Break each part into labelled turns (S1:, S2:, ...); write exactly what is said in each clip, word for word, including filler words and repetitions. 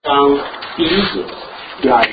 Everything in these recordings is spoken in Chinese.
S1: 章第一节、第二节。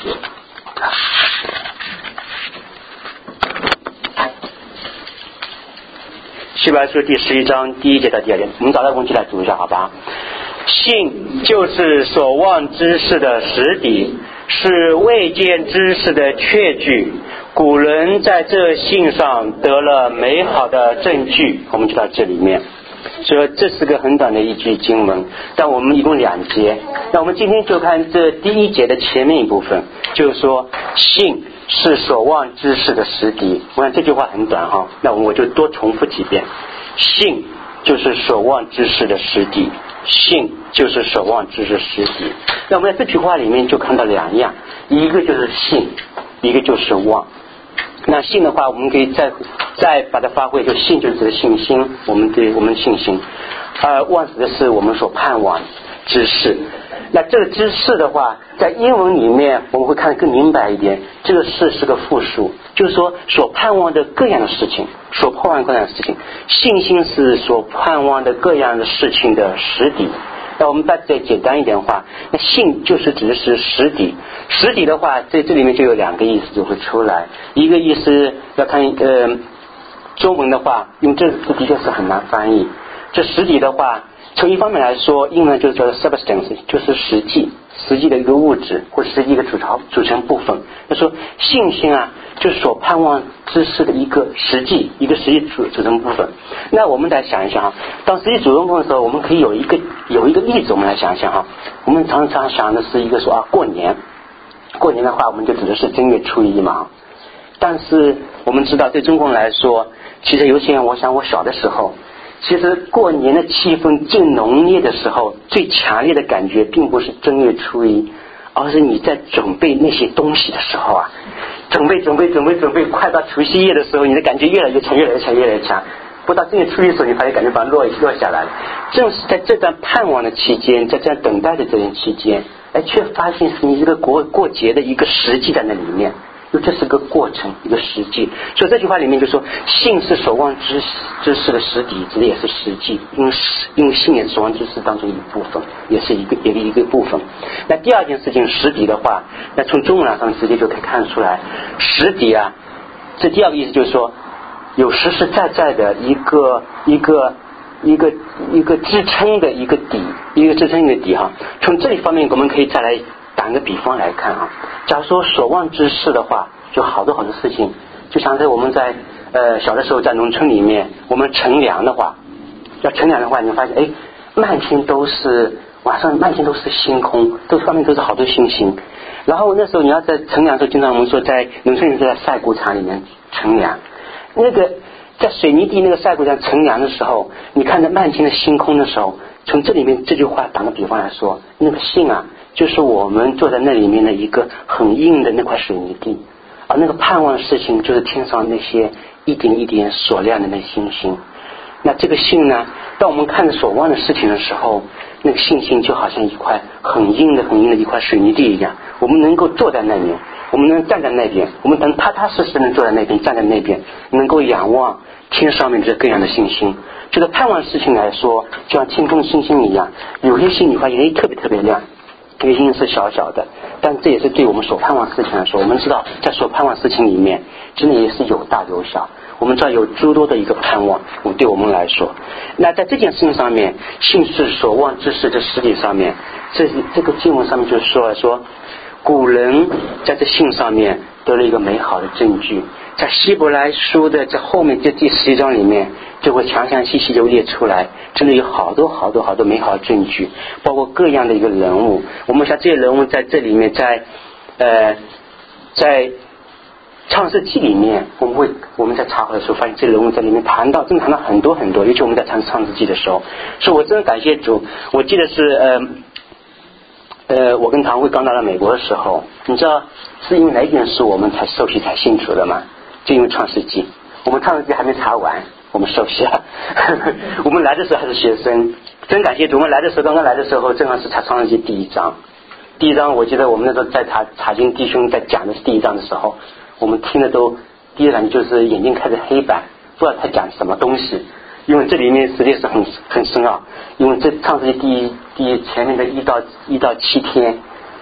S1: 希伯来书第十一章第一节到第二节，我们找到工具来读一下，好吧？信就是所望之事的实底，是未见之事的确据。古人在这信上得了美好的证据。我们就到这里面，所以这是个很短的一句经文，但我们一共两节。那我们今天就看这第一节的前面一部分，就是说信是所望之事的实底。我看这句话很短哈，那我就多重复几遍。信就是所望之事的实底，信就是所望之事的实底。那我们在这句话里面就看到两样，一个就是信，一个就是望。那信的话，我们可以再再把它发挥，就信就是指的信心，我们对我们的信心，而望指的是我们所盼望之事。那这个之事的话，在英文里面我们会看得更明白一点，这个事是个复数，就是说所盼望的各样的事情，所盼望各样的事情，信心是所盼望的各样的事情的实底。那我们再再简单一点的话，那信就是指的是实底。实底的话，在这里面就有两个意思就会出来。一个意思要看呃中文的话，因为这这的确是很难翻译。这实底的话，从一方面来说，英文就是叫 substance， 就是实际实际的一个物质或者实际一个组成组成部分。他说信心啊，就是所盼望之事的一个实际一个实际组组成部分。那我们来想一想哈，当实际组成部分的时候，我们可以有一个有一个例子，我们来想一想哈。我们常常想的是一个说啊，过年，过年的话，我们就指的是正月初一嘛。但是我们知道，对中国人来说，其实尤其我想我小的时候，其实过年的气氛最浓烈的时候，最强烈的感觉并不是正月初一，而是你在准备那些东西的时候啊，准备准备准备准备，快到除夕夜的时候，你的感觉越来越强，越来越强，越来越强。不到正月初一的时候，你发现感觉把它落落下来了。正是在这段盼望的期间，在这样等待的这段期间，哎，却发现是你这个过过节的一个实际在那里面。因为这是个过程，一个实际，所以这句话里面就说信是所望之之事的实底，指的也是实际，因为因为信也是所望之事当中一部分，也是一个一个一个部分。那第二件事情实底的话，那从中文上直接就可以看出来，实底啊，这第二个意思就是说有实实在在的一个一个一个一个支撑的一个底，一个支撑一个底哈。从这里方面我们可以再来打个比方来看啊，假如说所望之事的话，就好多好多事情，就像在我们在呃小的时候在农村里面，我们乘凉的话，要乘凉的话，你会发现哎，漫天都是晚上漫天都是星空，都上面都是好多星星。然后那时候你要在乘凉的时候，经常我们说在农村里是在晒谷场里面乘凉，那个在水泥地那个晒谷场乘凉的时候，你看着漫天的星空的时候，从这里面这句话打个比方来说，那个信啊，就是我们坐在那里面的一个很硬的那块水泥地，而那个盼望的事情就是天上那些一点一点所亮的那星星。那这个信呢，当我们看着所望的事情的时候，那个信心就好像一块很硬的很硬的一块水泥地一样，我们能够坐在那边，我们能站在那边，我们能踏踏实实能坐在那边，站在那边，能够仰望天上面这各样的星星。这个盼望的事情来说，就像天空星星一样，有些星你发现哎特别特别亮，有些星是小小的，但这也是对我们所盼望事情来说，我们知道在所盼望事情里面真的也是有大有小，我们知道有诸多的一个盼望，对我们来说，那在这件事情上面，信是所望之事的实体上面，这这个经文上面就说了说，古人在这信上面得了一个美好的证据。在希伯来书的这后面这第十一章里面，就会详详细细的列出来，真的有好多好多好多美好的证据，包括各样的一个人物。我们像这些人物在这里面，在呃在创世纪里面，我们会我们在查考的时候发现这人物在里面谈到真的谈到很多很多，尤其我们在谈创世纪的时候，所以我真的感谢主。我记得是呃呃我跟唐慧刚到了美国的时候，你知道是因为哪一件事我们才受洗才信主的吗？就因为创世纪，我们创世纪还没查完，我们受洗了。我们来的时候还是学生，真感谢主。我们来的时候，刚刚来的时候，正好是查创世纪第一章。第一章，我记得我们那时候在查查经弟兄在讲的是第一章的时候，我们听的都第一感觉就是眼睛开始黑白，不知道他讲什么东西，因为这里面实际是很很深奥。因为这创世纪第一第一前面的一到一到七天，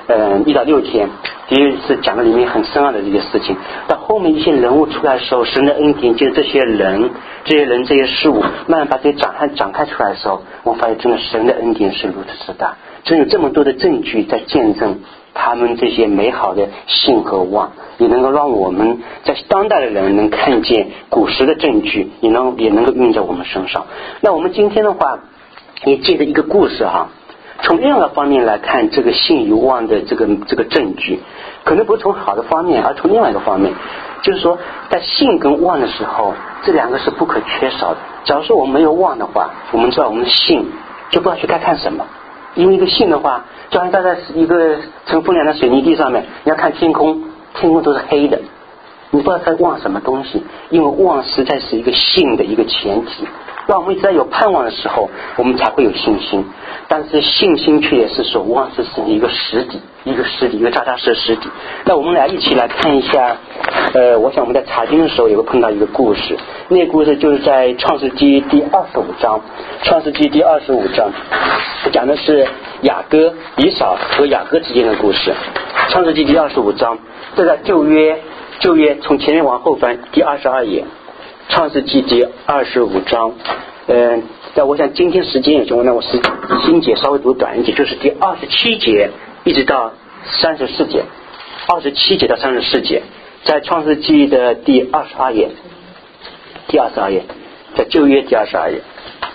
S1: 呃一到六天，第一是讲的里面很深奥的这些事情。到后面一些人物出来的时候，神的恩典就是这些人、这些人、这些事物，慢慢把这些展开展开出来的时候，我发现真的神的恩典是如此之大，真有这么多的证据在见证他们这些美好的信和望，也能够让我们在当代的人能看见古时的证据，也能也能够运在我们身上。那我们今天的话，也借着一个故事哈，从另外一个方面来看这个信与望的这个这个证据，可能不是从好的方面，而从另外一个方面，就是说在信跟望的时候，这两个是不可缺少的。假如说我们没有望的话，我们知道我们的信就不知道去该看什么。因为一个信的话，就像站在一个乘风凉的水泥地上面，你要看天空，天空都是黑的，你不知道在望什么东西。因为望实在是一个信的一个前提，让我们一直在有盼望的时候，我们才会有信心。但是信心却也是所望是一个实底，一个实底，一个扎扎实实底。那我们来一起来看一下，呃，我想我们在查经的时候有个碰到一个故事，那个故事就是在创世纪第二十五章，创世纪第二十五章讲的是雅各、以扫和雅各之间的故事。创世纪第二十五章，这在旧约，旧约从前面往后翻，第二十二页。创世纪第二十五章，嗯、呃，但我想今天时间有限，那我时心节稍微读短一点，就是第二十七节一直到三十四节，二十七节到三十四节，在创世纪的第二十二页，第二十二页，在旧约第二十二页。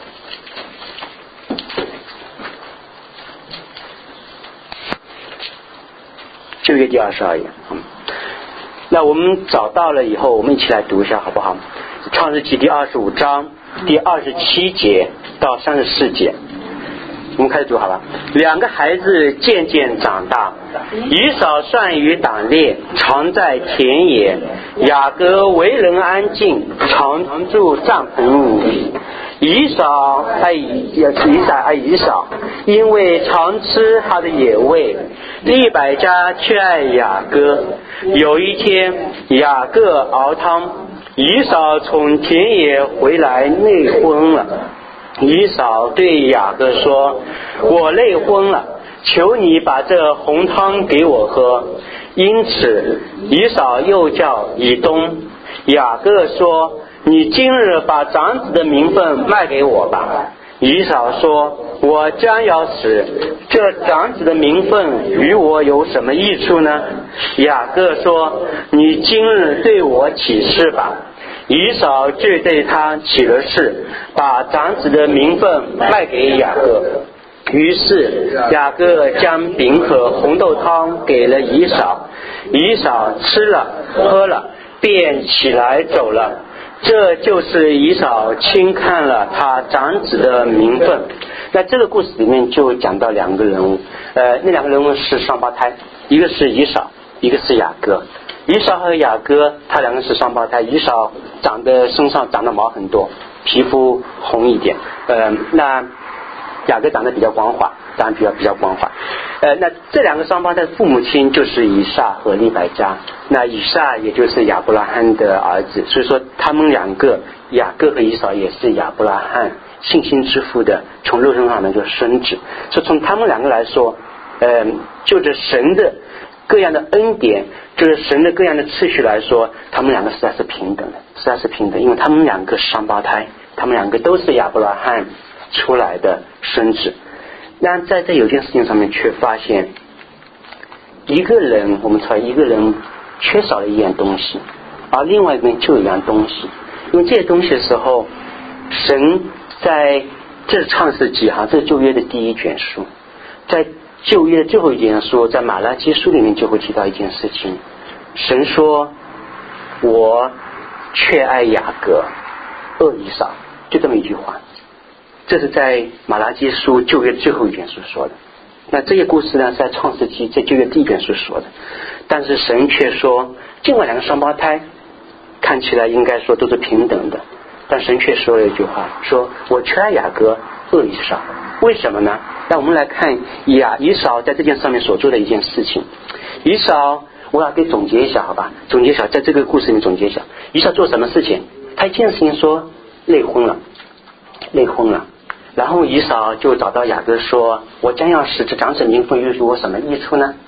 S1: 旧约第二十二页，嗯，那我们找到了以后，我们一起来读一下好不好？创世纪第二十五章第二十七节到三十四节，我们开始读好了。两个孩子渐渐长大，以扫善于打猎，常在田野；雅各为人安静，常住帐篷里。以扫爱以扫爱以扫，因为常吃他的野味；利百加却爱雅各。有一天，雅各熬汤，以扫从田野回来累昏了。以扫对雅各说：“我累昏了，求你把这红汤给我喝。”因此，以扫又叫以东。雅各说：“你今日把长子的名分卖给我吧。”以扫说：“我将要死，这长子的名分与我有什么益处呢？”雅各说：“你今日对我起誓吧。”以扫就对他起了誓，把长子的名分卖给雅各。于是雅各将饼和红豆汤给了以扫，以扫吃了喝了，便起来走了。这就是以扫轻看了他长子的名分。那这个故事里面就讲到两个人物，呃，那两个人物是双胞胎，一个是以扫，一个是雅各。以扫和雅各他两个是双胞胎，以扫长得身上长的毛很多，皮肤红一点，呃，那雅各长得比较光滑，当然比较比较光滑。呃，那这两个双胞胎的父母亲就是以撒和利百加，那以撒也就是亚伯拉罕的儿子，所以说他们两个雅各和以扫也是亚伯拉罕信心之父的从肉身上的一个孙子。所以从他们两个来说，呃，就着神的各样的恩典，就是神的各样的次序来说，他们两个实在是平等的，实在是平等，因为他们两个是双胞胎，他们两个都是亚伯拉罕出来的孙子。那在这有件事情上面却发现，一个人我们说一个人缺少了一样东西，而另外一个人就有一样东西。因为这些东西的时候，神在这是创世纪哈，这是旧约的第一卷书，在旧约的最后一卷书，在马拉基书里面就会提到一件事情，神说：“我却爱雅各，恶以扫。”就这么一句话。这是在马拉基书旧约最后一卷书说的。那这些故事呢，是在创世纪在旧约第一卷书说的。但是神却说，尽管两个双胞胎看起来应该说都是平等的，但神却说了一句话，说我却爱雅各，恶以扫。为什么呢？那我们来看雅以扫在这件上面所做的一件事情。以扫，我要给总结一下好吧，总结一下，在这个故事里面总结一下，以扫做什么事情？他一件事情说累昏了，累昏了。然后以扫就找到雅各说：“我将要死，这长子名分与我什么益处呢？”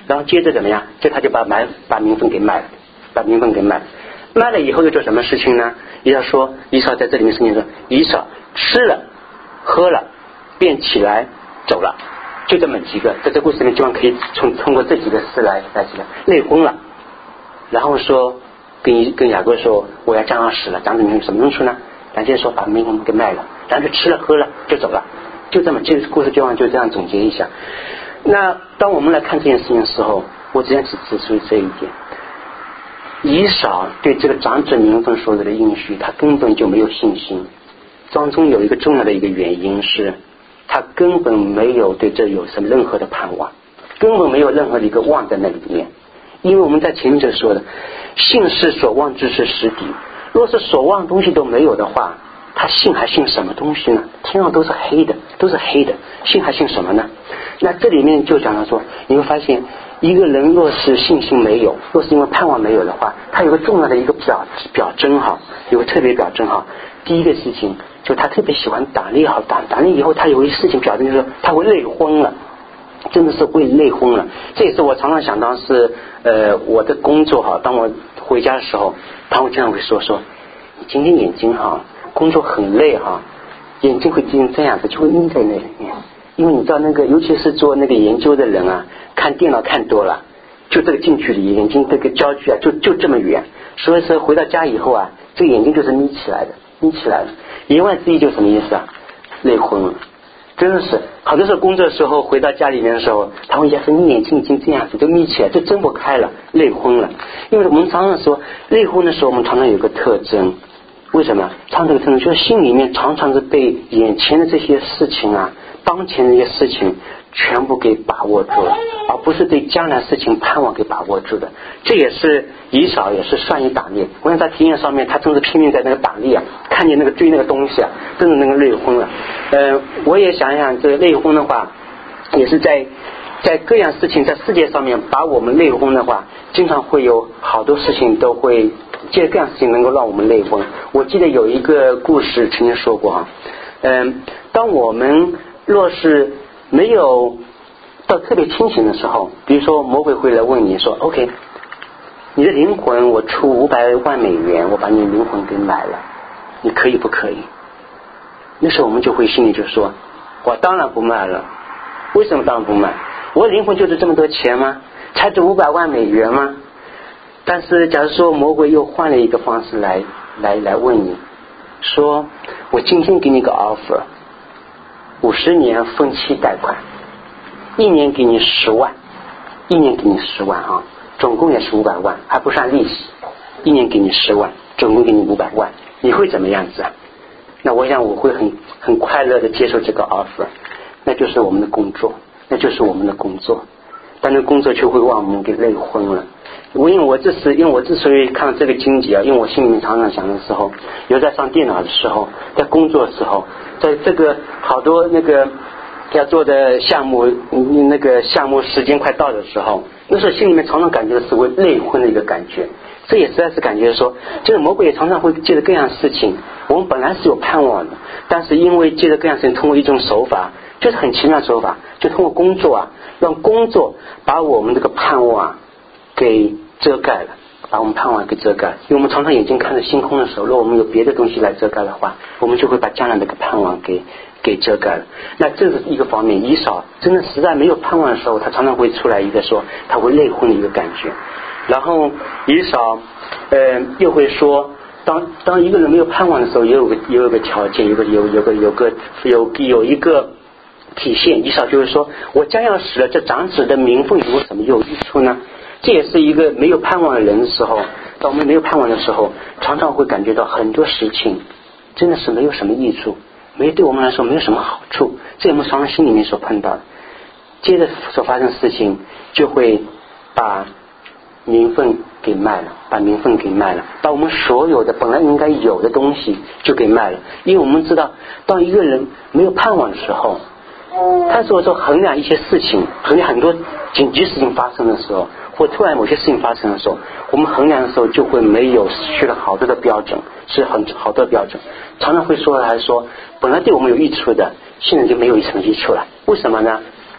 S1: 然后接着怎么样？这他就把买把名分给卖了，把名分给卖了。卖了以后又做什么事情呢？以扫说，以扫在这里面圣经说，以扫吃了喝了便起来走了，就这么几个，在这故事里面基本上可以从通过这几个事来来知道，累昏了，然后说跟跟雅各说，我要将要死了，长子名什么用处呢？然后就说把名分给卖了，然后就吃了喝了就走了，就这么这个故事基本上就这样总结一下。那当我们来看这件事情的时候，我只想只指出这一点，以扫对这个长子名分所有的应许，他根本就没有信心。当中有一个重要的一个原因是，他根本没有对这有什么任何的盼望，根本没有任何的一个望在那里面。因为我们在前面就说的，信是所望之事实底，若是所望东西都没有的话，他信还信什么东西呢？天上都是黑的，都是黑的，信还信什么呢？那这里面就讲到说，你会发现一个人若是信心没有，若是因为盼望没有的话，他有个重要的一个表表征哈，有个特别表征哈。第一个事情就他特别喜欢打猎哈，打打猎以后他有一事情表征就是他会累昏了，真的是会累昏了。这也是我常常想到是呃我的工作哈，当我回家的时候，他会经常会说说你今天眼睛哈工作很累哈，眼睛会变成这样子，就会眯在那里面。因为你知道那个尤其是做那个研究的人啊，看电脑看多了，就这个近距离眼睛这个焦距啊就就这么远，所以说回到家以后啊，这个眼睛就是眯起来的，眯起来了。言外之意就什么意思啊？累昏了。真的是好多时候工作的时候回到家里面的时候，他会讲说你眼睛已经这样子就眯起来，就睁不开了，累昏了。因为我们常常说累昏的时候，我们常常有个特征，为什么？常常有个特征就是心里面常常是被眼前的这些事情啊，当前的这些事情全部给把握住了，而不是对将来事情盼望给把握住的。这也是以扫也是善于打猎，我想在田野上面他真是拼命在那个打猎啊，看见那个追那个东西啊，真的那个累昏了。呃，我也想想这个累昏的话，也是在在各样事情在世界上面把我们累昏的话，经常会有好多事情都会借各样事情能够让我们累昏。我记得有一个故事曾经说过啊，嗯、呃，当我们若是没有到特别清醒的时候，比如说魔鬼会来问你说 OK， 你的灵魂我出五百万美元，我把你灵魂给买了，你可以不可以？那时候我们就会心里就说，我当然不卖了。为什么当然不卖？我的灵魂就是这么多钱吗？才值五百万美元吗？但是假如说魔鬼又换了一个方式来来来问你，说我今天给你个 offer， 五十年分期贷款，一年给你十万，一年给你十万啊，总共也是五百万，还不算利息，一年给你十万，总共给你五百万，你会怎么样子啊？那我想我会很很快乐的接受这个 offer， 那就是我们的工作，那就是我们的工作，但是工作却会让我们给累昏了。我因为我这是因为我之所以看到这个经节啊，因为我心里面常常想的时候，有在上电脑的时候，在工作的时候，在这个好多那个要做的项目，那个项目时间快到的时候，那时候心里面常常感觉是会累昏的一个感觉。这也实在是感觉说，这个魔鬼也常常会借着各样事情，我们本来是有盼望的，但是因为借着各样事情，通过一种手法，就是很奇妙的手法，就通过工作啊，让工作把我们这个盼望啊给遮盖了，把我们盼望给遮盖了。因为我们常常眼睛看着星空的时候，如果我们有别的东西来遮盖的话，我们就会把将来这个盼望给给遮盖了。那这是一个方面。以扫真的实在没有盼望的时候，他常常会出来一个说他会累昏的一个感觉。然后以扫呃又会说，当当一个人没有盼望的时候，也有个也有个条件，有个有有个有个有有一个体现。以扫就是说，我将要死了，这长子的名分有什么有益处呢？这也是一个没有盼望的人的时候，当我们没有盼望的时候，常常会感觉到很多事情真的是没有什么益处，没对我们来说没有什么好处，这我们常常心里面所碰到的。接着所发生的事情就会把名分给卖了，把名分给卖了，把我们所有的本来应该有的东西就给卖了。因为我们知道，当一个人没有盼望的时候，他所说衡量一些事情，衡量很多紧急事情发生的时候，或突然某些事情发生的时候，我们衡量的时候就会没有失去了好多的标准，是很好多的标准。常常会说还说，本来对我们有益处的，现在就没有什么益处了。为什么呢？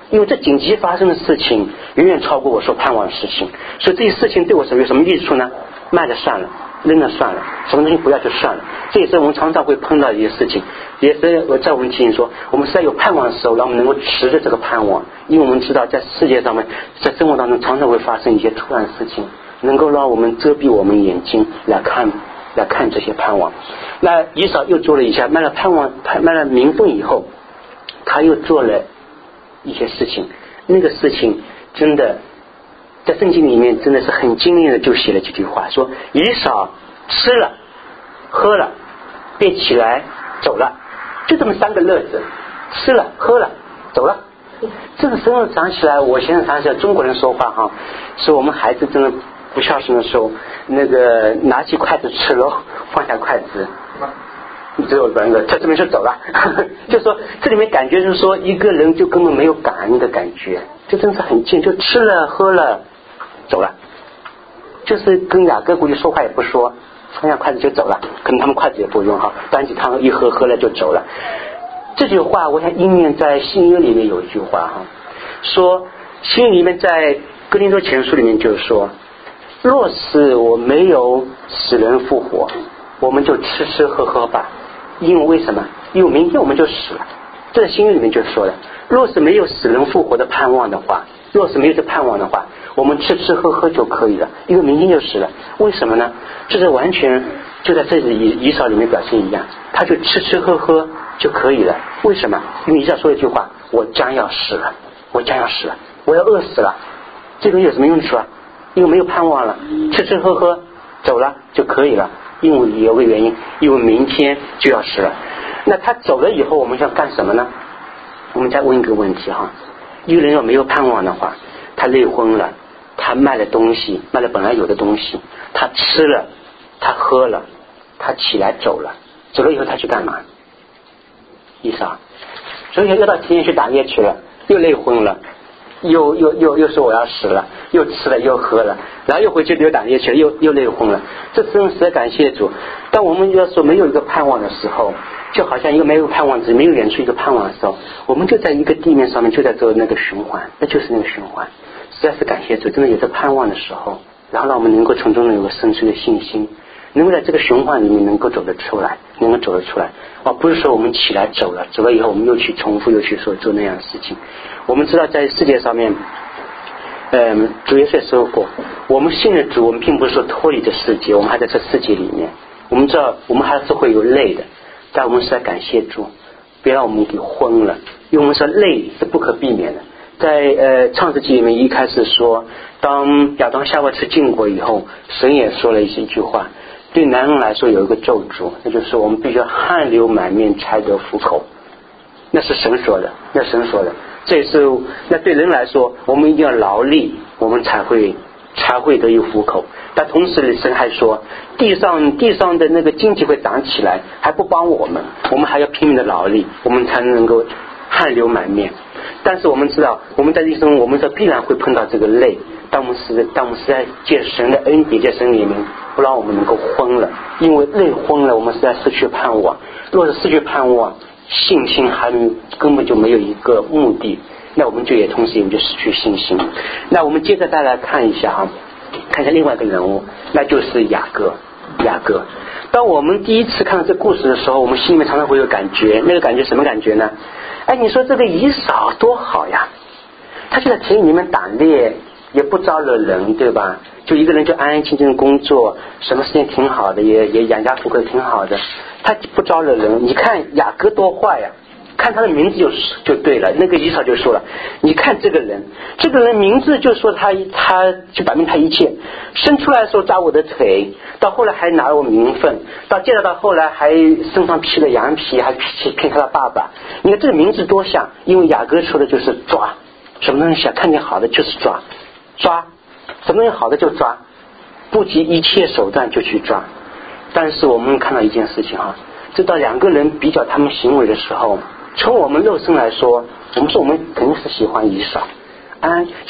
S1: 因为这紧急发生的事情远远超过我所盼望的事情，所以这些事情对我有什么益处呢？卖了算了，扔了算了，什么东西不要就算了。这也是我们常常会碰到的一些事情，也是我在我们提醒说，我们是在有盼望的时候，让我们能够持着这个盼望，因为我们知道在世界上面，在生活当中常常会发生一些突然事情，能够让我们遮蔽我们眼睛来看来看这些盼望。那以扫又做了一下，卖了盼望，卖了名分以后，他又做了一些事情，那个事情真的在圣经里面真的是很精炼的，就写了几句话，说以扫吃了喝了便起来走了，就这么三个乐子，吃了喝了走了。这个时候想起来，我现在想起来中国人说话哈，说我们孩子真的不孝顺的时候，那个拿起筷子吃了，放下筷子只有软软，他这边就走了就说这里面感觉就是说一个人就根本没有感恩的感觉，这真是很贱，就吃了喝了走了，就是跟雅各估计说话也不说，放下筷子就走了，可能他们筷子也不用哈，端起汤一喝喝了就走了。这句话我想应验在新约里面有一句话哈，说新约里面在哥林多前书里面就是说，若是我没有死人复活，我们就吃吃喝喝吧，因为为什么？因为明天我们就死了。这在新约里面就说了，若是没有死人复活的盼望的话，若是没有这盼望的话，我们吃吃喝喝就可以了，因为明天就死了。为什么呢？这是完全就在这里以扫里面表现一样，他就吃吃喝喝就可以了。为什么？因为以扫说一句话，我将要死了，我将要死了，我要饿死了，这个有什么用处啊？因为没有盼望了，吃吃喝喝走了就可以了，因为有个原因，因为明天就要死了。那他走了以后我们要干什么呢？我们再问一个问题哈，一个人要没有盼望的话，他累昏了，他卖了东西，卖了本来有的东西，他吃了，他喝了，他起来走了，走了以后他去干嘛？以扫，所以又到田野去打猎去了，又累昏了，又又又又说我要死了，又吃了又喝了，然后又回去又打猎去了，又又累昏了。这真实在感谢主。当我们要说没有一个盼望的时候，就好像一个没有盼望，只没有远处一个盼望的时候，我们就在一个地面上面，就在做那个循环，那就是那个循环。实在是感谢主，真的有这盼望的时候，然后让我们能够从中有个生出的信心，能够在这个循环里面能够走得出来，能够走得出来。而不是说我们起来走了，走了以后我们又去重复又去说做那样的事情。我们知道在世界上面嗯，主耶稣也说过，我们信的主，我们并不是说脱离这世界，我们还在这世界里面。我们知道我们还是会有累的，但我们是在感谢主，别让我们给昏了，因为我们说累是不可避免的。在呃创世纪里面一开始说，当亚当夏娃吃禁果以后，神也说了一句话，对男人来说有一个咒诅，那就是我们必须要汗流满面才得糊口，那是神说的，那是神说的。这是那对人来说，我们一定要劳力，我们才会才会得有糊口。但同时神还说，地上地上的那个经济会长起来，还不帮我们，我们还要拼命的劳力，我们才能够汗流满面。但是我们知道，我们在一生，我们这必然会碰到这个累。当我们是当我们是在借神的恩典，借神里面，不让我们能够昏了，因为累昏了，我们是在失去盼望。若是失去盼望，信心还根本就没有一个目的，那我们就也同时也就失去信心。那我们接着再来看一下啊，看一下另外一个人物，那就是雅各。雅各，当我们第一次看到这故事的时候，我们心里面常常会有感觉，那个感觉什么感觉呢？哎，你说这个以扫多好呀，他就在田里面打猎，也不招惹人，对吧？就一个人就安安静静工作，什么事情挺好的，也也养家糊口挺好的，他不招惹人。你看雅各多坏呀，看他的名字就就对了。那个以扫就说了，你看这个人，这个人名字就说他他就摆明他一切，生出来的时候扎我的腿，到后来还拿了我名分，到接着到后来还身上披了羊皮，还骗骗他的爸爸。你看这个名字多像，因为雅各说的就是抓，什么东西啊，看见好的就是抓，抓什么东西好的就抓，不计一切手段就去抓。但是我们看到一件事情哈，直到两个人比较他们行为的时候，从我们肉身来说，我们说我们肯定是喜欢以扫，安